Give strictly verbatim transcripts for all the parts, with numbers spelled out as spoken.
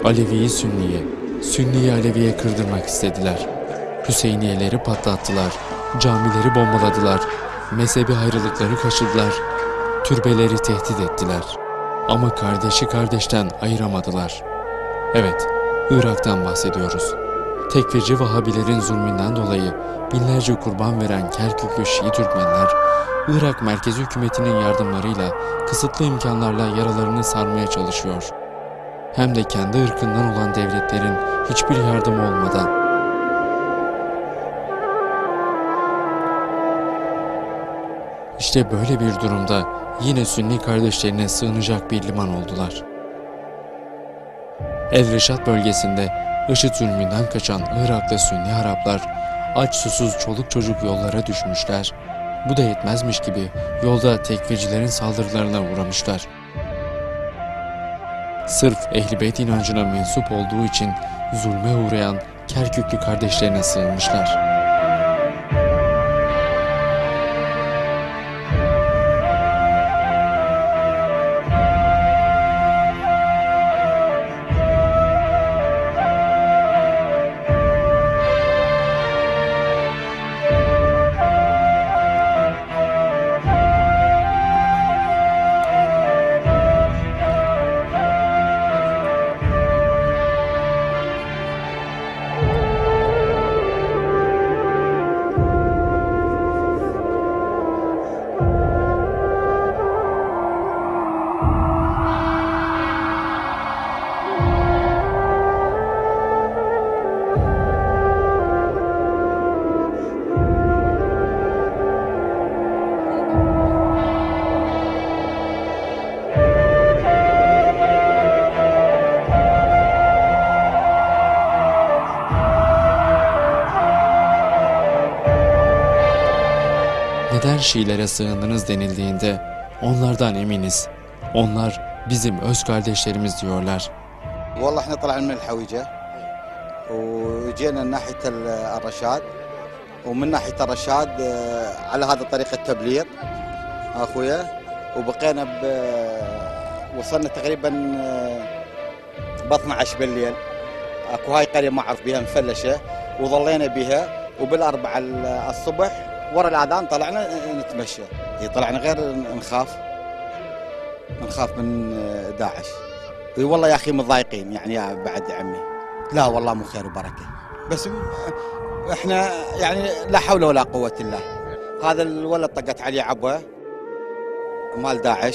Alevi'yi Sünni'ye, Sünni'yi Alevi'ye kırdırmak istediler. Hüseyniyeleri patlattılar, camileri bombaladılar, mezhebi ayrılıkları kaşıdılar, türbeleri tehdit ettiler. Ama kardeşi kardeşten ayıramadılar. Evet, Irak'tan bahsediyoruz. Tekfirci Vahabilerin zulmünden dolayı binlerce kurban veren Kerküklü Şii Türkmenler, Irak merkezi hükümetinin yardımlarıyla kısıtlı imkanlarla yaralarını sarmaya çalışıyor. Hem de kendi ırkından olan devletlerin hiçbir yardımı olmadan. İşte böyle bir durumda yine Sünni kardeşlerine sığınacak bir liman oldular. El Reşat bölgesinde IŞİD zulmünden kaçan Iraklı Sünni Araplar aç susuz çoluk çocuk yollara düşmüşler. Bu da yetmezmiş gibi yolda tekfircilerin saldırılarına uğramışlar. Sırf Ehl-i Beyt inancına mensup olduğu için zulme uğrayan Kerküklü kardeşlerine sığınmışlar. Neden Şiilere sığındınız denildiğinde onlardan eminiz. Onlar bizim öz kardeşlerimiz diyorlar. والله احنا طلعنا من الحويجة وجينا ناحية الرشاد ومن ناحية الرشاد على هذا طريق التبليغ اخويا وبقينا ب وصلنا تقريبا ب اثني عشر بالليل اكو هاي قرية ما اعرف بها مفلشة وظلينا بها وبالاربعة الصبح ورا الاذان طلعنا نتمشى. طلعنا غير نخاف نخاف من داعش. اي والله يا اخي متضايقين يعني يا بعد عمي. لا والله مو خير وبركه بس احنا يعني لا حول ولا قوه الا هذا الولد طقت عليه عبوه مال داعش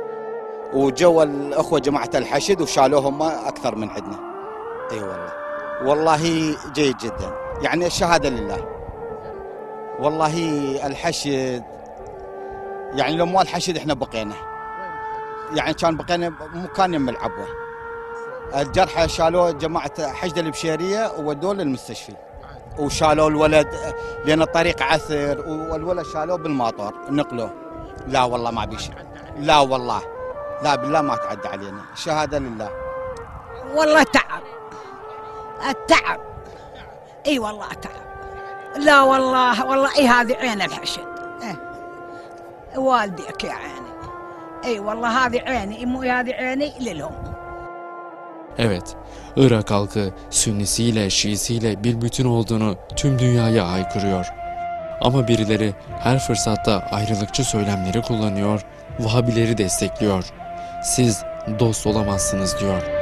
وجوا الاخوه جماعه الحشد وشالوهم اكثر من عندنا. اي والله والله جيد جدا يعني الشهاده لله. والله الحشد يعني لو مو الحشد احنا بقينا يعني كان بقينا مكان يم العبوه. الجرحى شالوه جماعه حشد البشيريه وودوه للمستشفى وشالوا الولد لان الطريق عثر والولد شالوه بالماطور نقلوه. لا والله ما بيش لا والله لا بالله ما تعدى علينا شهاده لله. والله تعب التعب اي والله تعب. لا والله والله اي هذه عين الحشد. إيه. والديك يا عيني. اي والله هذه عيني مو هذه عيني للهم. Evet, Irak halkı Sünnisiyle Şiisiyle bir bütün olduğunu tüm dünyaya haykırıyor. Ama birileri her fırsatta ayrılıkçı söylemleri kullanıyor, Vahabileri destekliyor. Siz dost olamazsınız diyor.